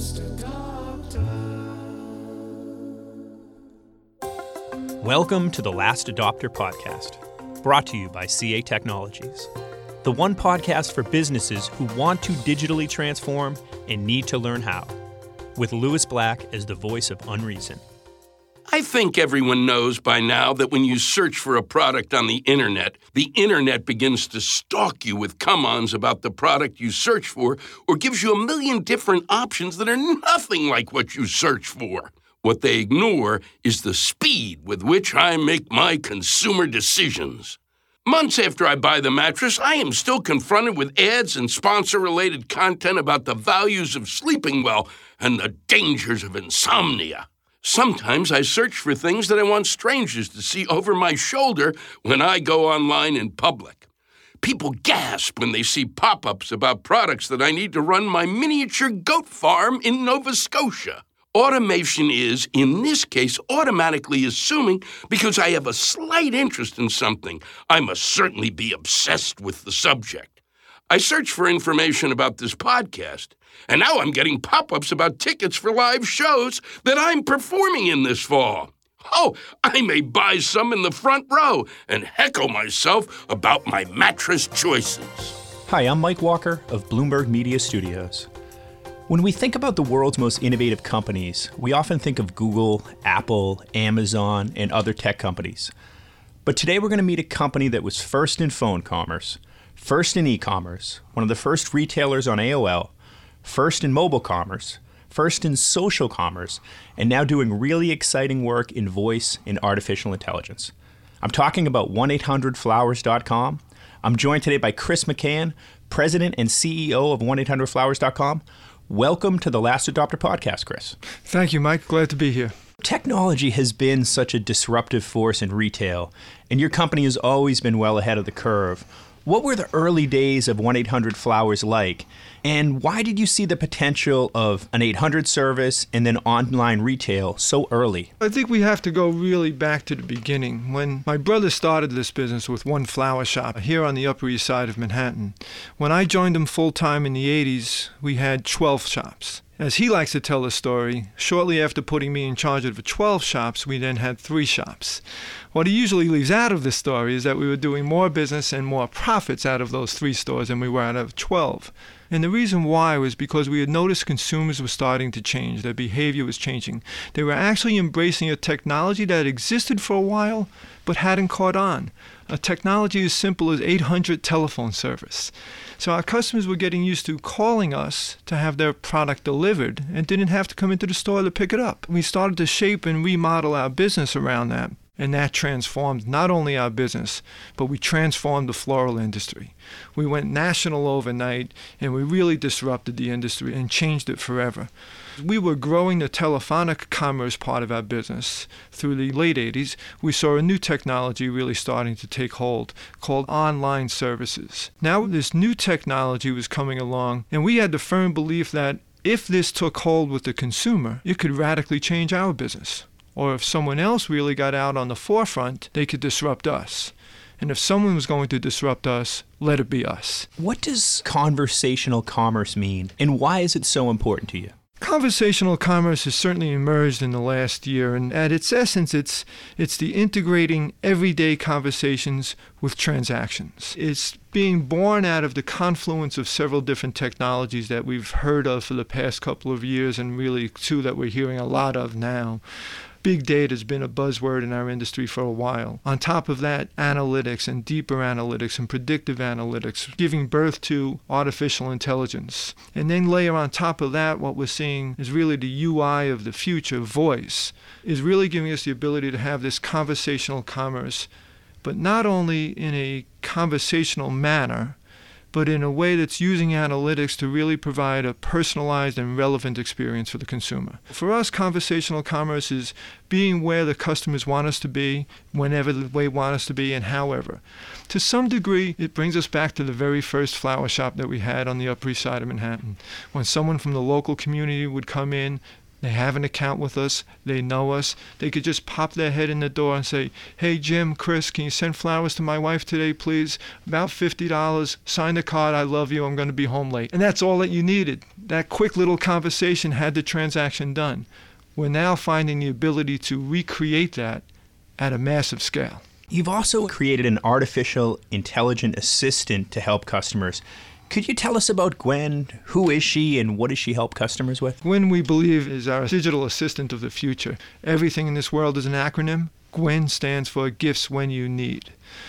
Welcome to the Last Adopter Podcast, brought to you by CA Technologies, the one podcast for businesses who want to digitally transform and need to learn how, with Lewis Black as the voice of unreason. I think everyone knows by now that when you search for a product on the internet begins to stalk you with come-ons about the product you search for or gives you a million different options that are nothing like what you search for. What they ignore is the speed with which I make my consumer decisions. Months after I buy the mattress, I am still confronted with ads and sponsor-related content about the values of sleeping well and the dangers of insomnia. Sometimes I search for things that I want strangers to see over my shoulder when I go online in public. People gasp when they see pop-ups about products that I need to run my miniature goat farm in Nova Scotia. Automation is, in this case, automatically assuming because I have a slight interest in something, I must certainly be obsessed with the subject. I searched for information about this podcast, and now I'm getting pop-ups about tickets for live shows that I'm performing in this fall. Oh, I may buy some in the front row and heckle myself about my mattress choices. Hi, I'm Mike Walker of Bloomberg Media Studios. When we think about the world's most innovative companies, we often think of Google, Apple, Amazon, and other tech companies. But today we're going to meet a company that was first in phone commerce, first in e-commerce, one of the first retailers on AOL, first in mobile commerce, first in social commerce, and now doing really exciting work in voice and artificial intelligence. I'm talking about 1-800-Flowers.com. I'm joined today by Chris McCann, President and CEO of 1-800-Flowers.com. Welcome to the Last Adopter Podcast, Chris. Thank you, Mike. Glad to be here. Technology has been such a disruptive force in retail, and your company has always been well ahead of the curve. What were the early days of 1-800-Flowers like, and why did you see the potential of an 800 service and then online retail so early? I think we have to go really back to the beginning. When my brother started this business with one flower shop here on the Upper East Side of Manhattan, when I joined him full-time in the 80s, we had 12 shops. As he likes to tell the story, shortly after putting me in charge of the 12 shops, we then had 3 shops. What he usually leaves out of the story is that we were doing more business and more profits out of those 3 stores than we were out of 12. And the reason why was because we had noticed consumers were starting to change. Their behavior was changing. They were actually embracing a technology that existed for a while but hadn't caught on. A technology as simple as 800 telephone service. So our customers were getting used to calling us to have their product delivered and didn't have to come into the store to pick it up. We started to shape and remodel our business around that. And that transformed not only our business, but we transformed the floral industry. We went national overnight, and we really disrupted the industry and changed it forever. We were growing the telephonic commerce part of our business. Through the late 80s, we saw a new technology really starting to take hold called online services. Now this new technology was coming along, and we had the firm belief that if this took hold with the consumer, it could radically change our business. Or if someone else really got out on the forefront, they could disrupt us. And if someone was going to disrupt us, let it be us. What does conversational commerce mean, and why is it so important to you? Conversational commerce has certainly emerged in the last year, and at its essence, it's the integrating everyday conversations with transactions. It's being born out of the confluence of several different technologies that we've heard of for the past couple of years, and really 2 that we're hearing a lot of now. Big data has been a buzzword in our industry for a while. On top of that, analytics and deeper analytics and predictive analytics, giving birth to artificial intelligence. And then layer on top of that, what we're seeing is really the UI of the future, voice, is really giving us the ability to have this conversational commerce, but not only in a conversational manner, but in a way that's using analytics to really provide a personalized and relevant experience for the consumer. For us, conversational commerce is being where the customers want us to be, whenever they want us to be, and however. To some degree, it brings us back to the very first flower shop that we had on the Upper East Side of Manhattan. When someone from the local community would come in, They have an account with us. They know us. They could just pop their head in the door and say, "Hey, Jim, Chris, can you send flowers to my wife today, please? About $50. Sign the card. I love you. I'm going to be home late." And that's all that you needed. That quick little conversation had the transaction done. We're now finding the ability to recreate that at a massive scale. You've also created an artificial intelligent assistant to help customers. Could you tell us about Gwen? Who is she and what does she help customers with? Gwen, we believe, is our digital assistant of the future. Everything in this world is an acronym. Gwen stands for Gifts When You Need.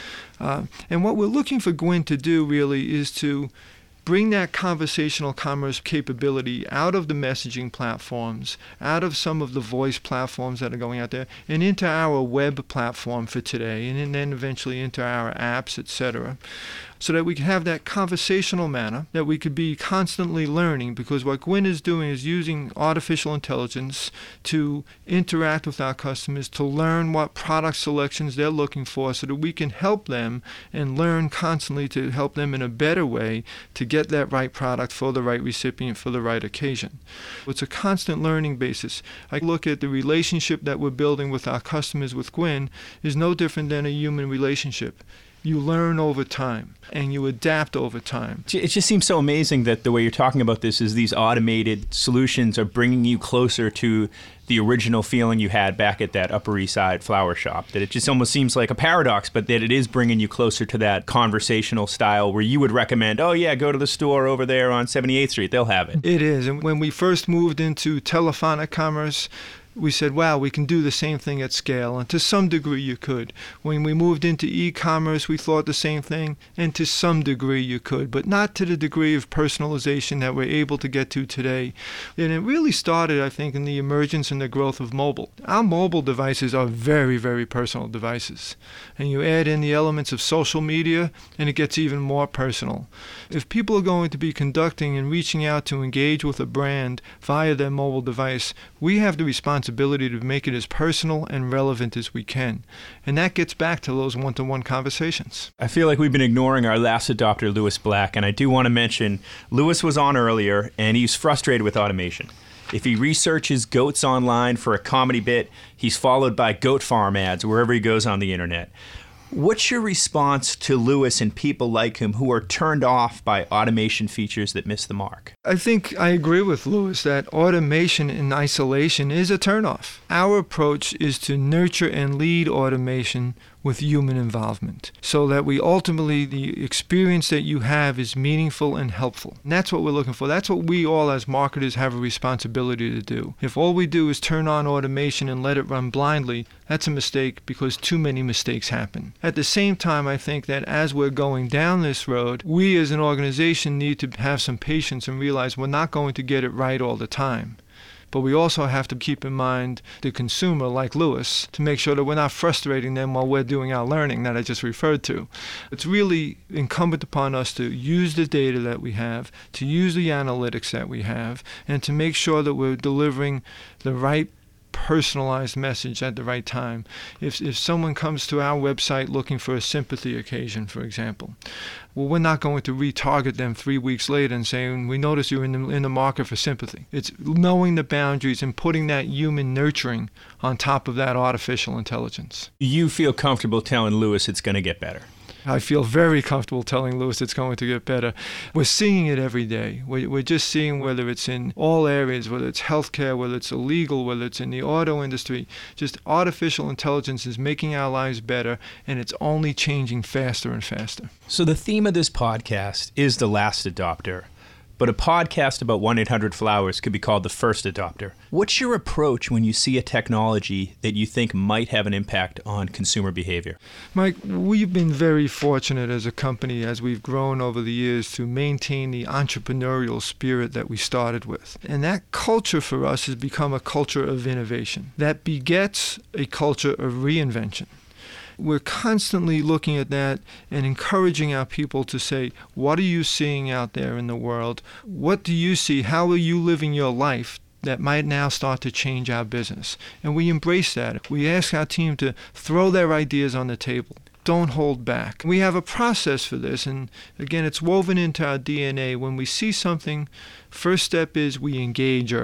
And what we're looking for Gwen to do really is to bring that conversational commerce capability out of the messaging platforms, out of some of the voice platforms that are going out there, and into our web platform for today, and then eventually into our apps, etc., so that we can have that conversational manner, that we could be constantly learning, because what Gwen is doing is using artificial intelligence to interact with our customers, to learn what product selections they're looking for, so that we can help them and learn constantly to help them in a better way to get that right product for the right recipient for the right occasion. It's a constant learning basis. I look at the relationship that we're building with our customers with Gwen is no different than a human relationship. You learn over time, and you adapt over time. It just seems so amazing that the way you're talking about this is these automated solutions are bringing you closer to the original feeling you had back at that Upper East Side flower shop. That it just almost seems like a paradox, but that it is bringing you closer to that conversational style where you would recommend, oh yeah, go to the store over there on 78th Street, they'll have it. It is, and when we first moved into telephonic commerce, we said, wow, we can do the same thing at scale, and to some degree you could. When we moved into e-commerce, we thought the same thing, and to some degree you could, but not to the degree of personalization that we're able to get to today. And it really started, I think, in the emergence and the growth of mobile. Our mobile devices are very, very personal devices. And you add in the elements of social media, and it gets even more personal. If people are going to be conducting and reaching out to engage with a brand via their mobile device, we have the responsibility to make it as personal and relevant as we can. And that gets back to those one-to-one conversations. I feel like we've been ignoring our last adopter, Lewis Black, and I do want to mention Lewis was on earlier, and he's frustrated with automation. If he researches goats online for a comedy bit, he's followed by goat farm ads wherever he goes on the internet. What's your response to Lewis and people like him who are turned off by automation features that miss the mark? I think I agree with Lewis that automation in isolation is a turnoff. Our approach is to nurture and lead automation with human involvement, so that we ultimately, the experience that you have is meaningful and helpful. And that's what we're looking for. That's what we all as marketers have a responsibility to do. If all we do is turn on automation and let it run blindly, that's a mistake, because too many mistakes happen. At the same time, I think that as we're going down this road, we as an organization need to have some patience and realize we're not going to get it right all the time. But we also have to keep in mind the consumer, like Lewis, to make sure that we're not frustrating them while we're doing our learning that I just referred to. It's really incumbent upon us to use the data that we have, to use the analytics that we have, and to make sure that we're delivering the right personalized message at the right time. If someone comes to our website looking for a sympathy occasion, for example, well, we're not going to retarget them 3 weeks later and saying, we notice you're in the market for sympathy. It's knowing the boundaries and putting that human nurturing on top of that artificial intelligence. You feel comfortable telling Lewis it's going to get better? I feel very comfortable telling Lewis it's going to get better. We're seeing it every day. We're just seeing, whether it's in all areas, whether it's healthcare, whether it's illegal, whether it's in the auto industry, just artificial intelligence is making our lives better, and it's only changing faster and faster. So the theme of this podcast is the last adopter. But a podcast about 1-800-Flowers could be called the first adopter. What's your approach when you see a technology that you think might have an impact on consumer behavior? Mike, we've been very fortunate as a company, as we've grown over the years, to maintain the entrepreneurial spirit that we started with. And that culture for us has become a culture of innovation that begets a culture of reinvention. We're constantly looking at that and encouraging our people to say, what are you seeing out there in the world? What do you see? How are you living your life that might now start to change our business? And we embrace that. We ask our team to throw their ideas on the table. Don't hold back. We have a process for this, and again, it's woven into our DNA. When we see something, first step is we engage early.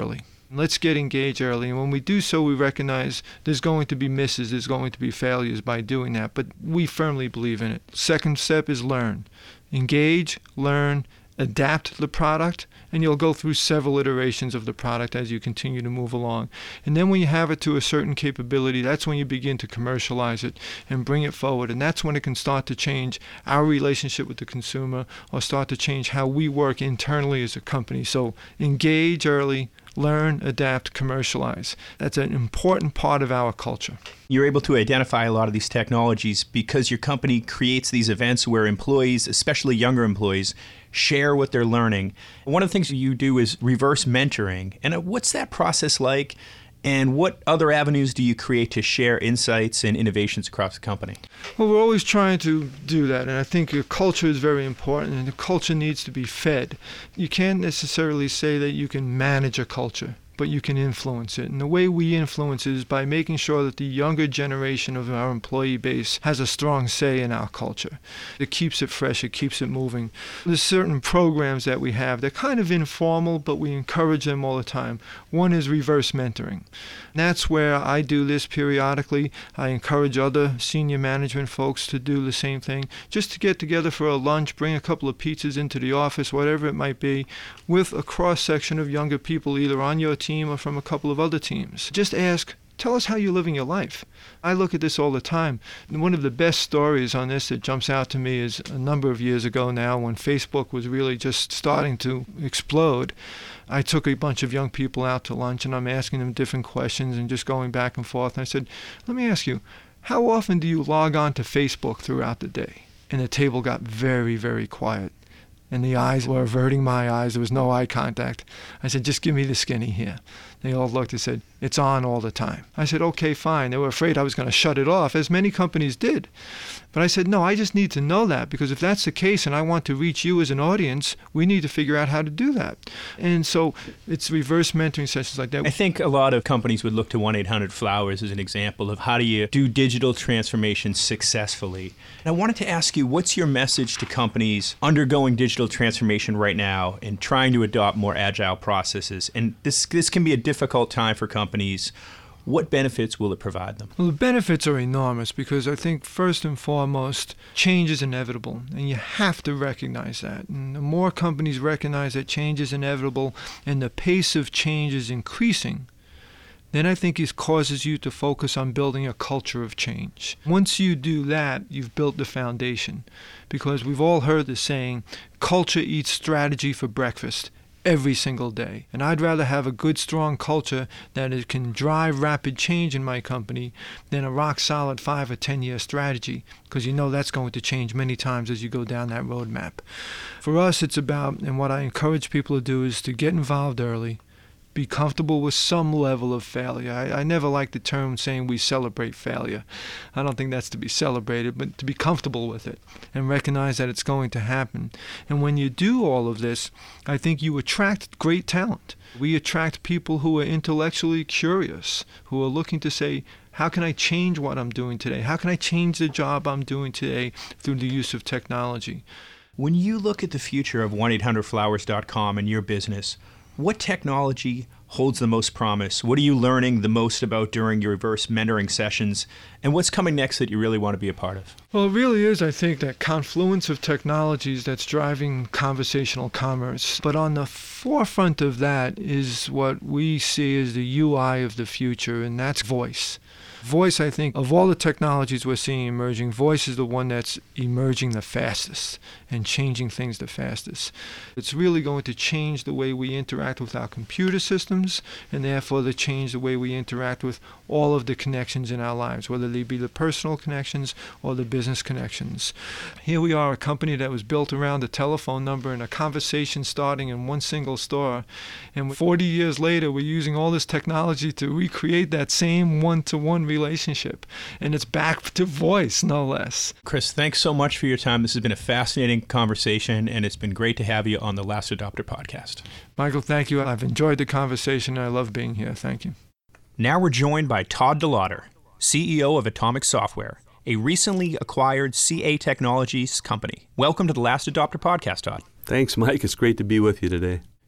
Let's get engaged early. And when we do so, we recognize there's going to be misses, there's going to be failures by doing that. But we firmly believe in it. Second step is learn. Engage, learn, adapt the product, and you'll go through several iterations of the product as you continue to move along. And then when you have it to a certain capability, that's when you begin to commercialize it and bring it forward. And that's when it can start to change our relationship with the consumer or start to change how we work internally as a company. So engage early, learn, adapt, commercialize. That's an important part of our culture. You're able to identify a lot of these technologies because your company creates these events where employees, especially younger employees, share what they're learning. One of the things you do is reverse mentoring. And what's that process like? And what other avenues do you create to share insights and innovations across the company? Well, we're always trying to do that, and I think your culture is very important, and the culture needs to be fed. You can't necessarily say that you can manage a culture, but you can influence it. And the way we influence it is by making sure that the younger generation of our employee base has a strong say in our culture. It keeps it fresh, it keeps it moving. There's certain programs that we have. They're kind of informal, but we encourage them all the time. One is reverse mentoring. And that's where I do this periodically. I encourage other senior management folks to do the same thing, just to get together for a lunch, bring a couple of pizzas into the office, whatever it might be, with a cross-section of younger people, either on your team or from a couple of other teams. Just ask, tell us how you're living your life. I look at this all the time. And one of the best stories on this that jumps out to me is a number of years ago now when Facebook was really just starting to explode. I took a bunch of young people out to lunch and I'm asking them different questions and just going back and forth. And I said, let me ask you, how often do you log on to Facebook throughout the day? And the table got very, very quiet. And the eyes were averting my eyes. There was no eye contact. I said, just give me the skinny here. They all looked and said, it's on all the time. I said, okay, fine. They were afraid I was going to shut it off, as many companies did. But I said, no, I just need to know that, because if that's the case and I want to reach you as an audience, we need to figure out how to do that. And so it's reverse mentoring sessions like that. I think a lot of companies would look to 1-800-Flowers as an example of how do you do digital transformation successfully. And I wanted to ask you, what's your message to companies undergoing digital transformation right now and trying to adopt more agile processes? And this can be a difficult time for companies. What benefits will it provide them? Well, the benefits are enormous because I think first and foremost, change is inevitable, and you have to recognize that. And the more companies recognize that change is inevitable and the pace of change is increasing, then I think it causes you to focus on building a culture of change. Once you do that, you've built the foundation, because we've all heard the saying, culture eats strategy for breakfast every single day. And I'd rather have a good, strong culture that it can drive rapid change in my company than a rock-solid 5 or 10-year strategy, because you know that's going to change many times as you go down that roadmap. For us, it's about, and what I encourage people to do is to get involved early, be comfortable with some level of failure. I never like the term saying we celebrate failure. I don't think that's to be celebrated, but to be comfortable with it and recognize that it's going to happen. And when you do all of this, I think you attract great talent. We attract people who are intellectually curious, who are looking to say, how can I change what I'm doing today? How can I change the job I'm doing today through the use of technology? When you look at the future of 1-800-Flowers.com and your business, what technology holds the most promise? What are you learning the most about during your reverse mentoring sessions? And what's coming next that you really want to be a part of? Well, it really is, I think, that confluence of technologies that's driving conversational commerce. But on the forefront of that is what we see as the UI of the future, and that's voice. Voice, I think, of all the technologies we're seeing emerging, voice is the one that's emerging the fastest and changing things the fastest. It's really going to change the way we interact with our computer systems, and therefore to change the way we interact with all of the connections in our lives, whether they be the personal connections or the business connections. Here we are, a company that was built around a telephone number and a conversation starting in one single store. And 40 years later, we're using all this technology to recreate that same one-to-one relationship. And it's back to voice, no less. Chris, thanks so much for your time. This has been a fascinating conversation, and it's been great to have you on the Last Adopter podcast. Michael, thank you. I've enjoyed the conversation. I love being here. Thank you. Now we're joined by Todd DeLauder, CEO of Atomic Software, a recently acquired CA Technologies company. Welcome to the Last Adopter podcast, Todd. Thanks, Mike. It's great to be with you today.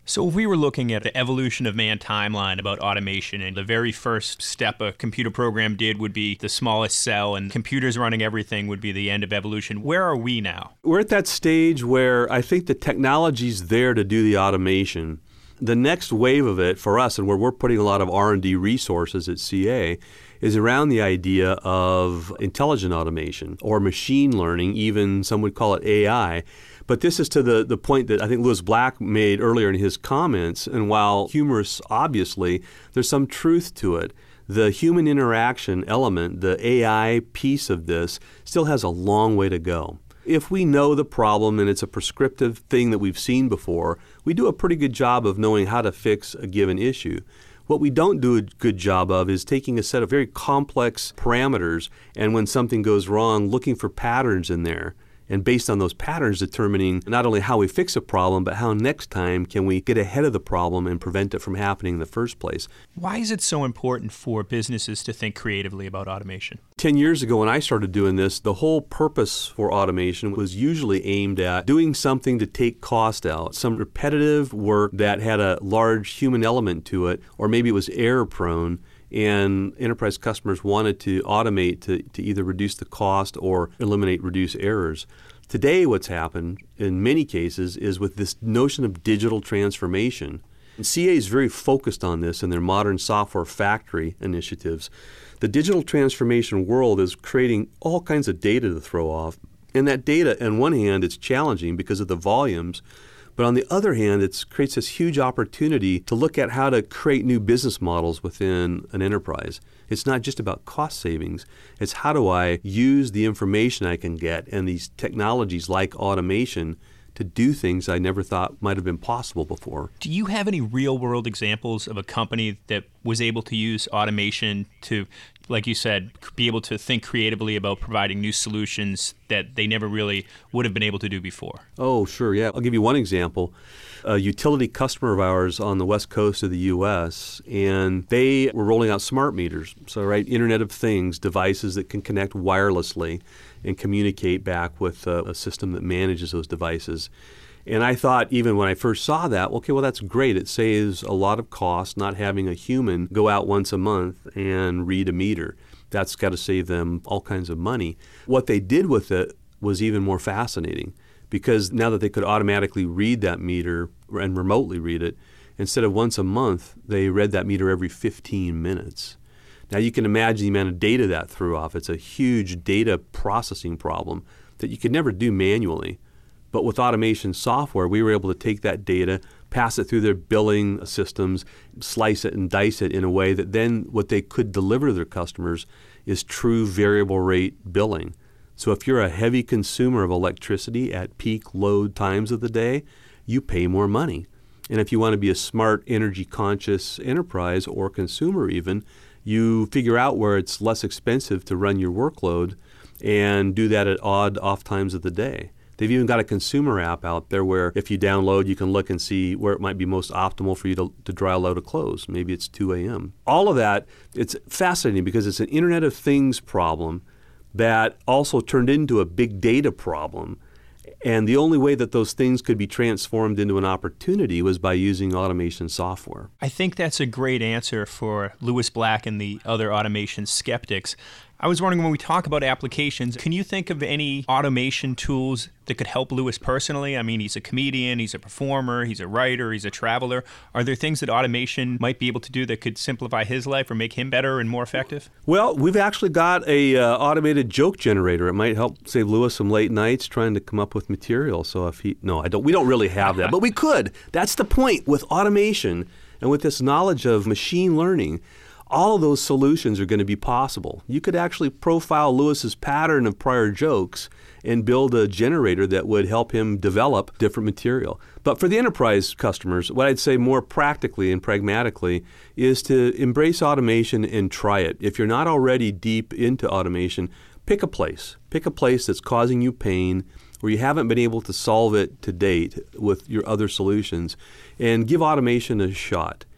So if we were looking at the evolution of man timeline about automation, and the very first step a computer program did would be the smallest cell, and computers running everything would be the end of evolution, where are we now? We're at that stage where I think the technology's there to do the automation. The next wave of it for us, and where we're putting a lot of R&D resources at CA, is around the idea of intelligent automation or machine learning, even some would call it AI. But this is to the point that I think Lewis Black made earlier in his comments, and while humorous, obviously, there's some truth to it. The human interaction element, the AI piece of this, still has a long way to go. If we know the problem and it's a prescriptive thing that we've seen before, we do a pretty good job of knowing how to fix a given issue. What we don't do a good job of is taking a set of very complex parameters and when something goes wrong, looking for patterns in there. And based on those patterns, determining not only how we fix a problem, but how next time can we get ahead of the problem and prevent it from happening in the first place. Why is it so important for businesses to think creatively about automation? 10 years ago when I started doing this, the whole purpose for automation was usually aimed at doing something to take cost out, some repetitive work that had a large human element to it, or maybe it was error prone. And enterprise customers wanted to automate to either reduce the cost or reduce errors. Today, what's happened in many cases is with this notion of digital transformation. And CA is very focused on this in their modern software factory initiatives. The digital transformation world is creating all kinds of data to throw off. And that data, on one hand, it's challenging because of the volumes. But on the other hand, it creates this huge opportunity to look at how to create new business models within an enterprise. It's not just about cost savings. It's how do I use the information I can get and these technologies like automation to do things I never thought might have been possible before. Do you have any real-world examples of a company that was able to use automation to, like you said, be able to think creatively about providing new solutions that they never really would have been able to do before? Oh, sure, yeah. I'll give you one example. A utility customer of ours on the west coast of the U.S., and they were rolling out smart meters. So, right, Internet of Things, devices that can connect wirelessly and communicate back with a system that manages those devices. And I thought, even when I first saw that, okay, well, that's great. It saves a lot of cost not having a human go out once a month and read a meter. That's got to save them all kinds of money. What they did with it was even more fascinating, because now that they could automatically read that meter and remotely read it, instead of once a month, they read that meter every 15 minutes. Now you can imagine the amount of data that threw off. It's a huge data processing problem that you could never do manually. But with automation software, we were able to take that data, pass it through their billing systems, slice it and dice it in a way that then what they could deliver to their customers is true variable rate billing. So if you're a heavy consumer of electricity at peak load times of the day, you pay more money. And if you want to be a smart, energy-conscious enterprise or consumer even, you figure out where it's less expensive to run your workload and do that at odd off times of the day. They've even got a consumer app out there where if you download, you can look and see where it might be most optimal for you to dry a load of clothes. Maybe it's 2 a.m. All of that, it's fascinating because it's an Internet of Things problem that also turned into a big data problem. And the only way that those things could be transformed into an opportunity was by using automation software. I think that's a great answer for Lewis Black and the other automation skeptics. I was wondering, when we talk about applications, can you think of any automation tools that could help Lewis personally? I mean, he's a comedian, he's a performer, he's a writer, he's a traveler. Are there things that automation might be able to do that could simplify his life or make him better and more effective? Well, we've actually got a automated joke generator. It might help save Lewis some late nights trying to come up with material. So if we don't really have that, but we could. That's the point with automation and with this knowledge of machine learning. All of those solutions are going to be possible. You could actually profile Lewis's pattern of prior jokes and build a generator that would help him develop different material. But for the enterprise customers, what I'd say more practically and pragmatically is to embrace automation and try it. If you're not already deep into automation, pick a place. Pick a place that's causing you pain, where you haven't been able to solve it to date with your other solutions, and give automation a shot.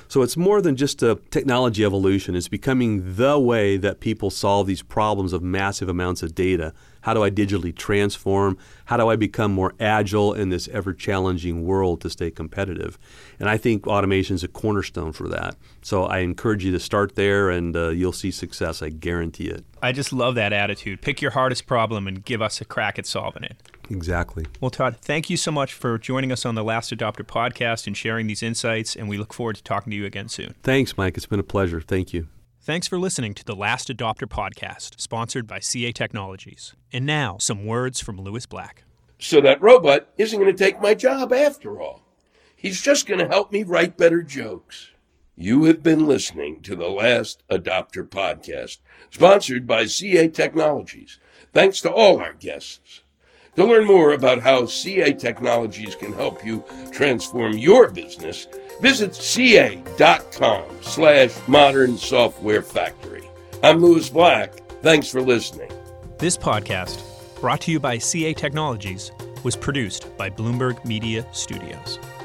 So it's more than just a technology evolution. It's becoming the way that people solve these problems of massive amounts of data. How do I digitally transform? How do I become more agile in this ever-challenging world to stay competitive? And I think automation is a cornerstone for that. So I encourage you to start there, and you'll see success. I guarantee it. I just love that attitude. Pick your hardest problem and give us a crack at solving it. Exactly. Well, Todd, thank you so much for joining us on the Last Adopter podcast and sharing these insights, and we look forward to talking to you again soon. Thanks, Mike. It's been a pleasure. Thank you. Thanks for listening to the Last Adopter podcast, sponsored by CA Technologies. And now, some words from Lewis Black. So that robot isn't going to take my job after all. He's just going to help me write better jokes. You have been listening to the Last Adopter podcast, sponsored by CA Technologies. Thanks to all our guests. To learn more about how CA Technologies can help you transform your business, visit ca.com/Modern Software Factory. I'm Lewis Black. Thanks for listening. This podcast, brought to you by CA Technologies, was produced by Bloomberg Media Studios.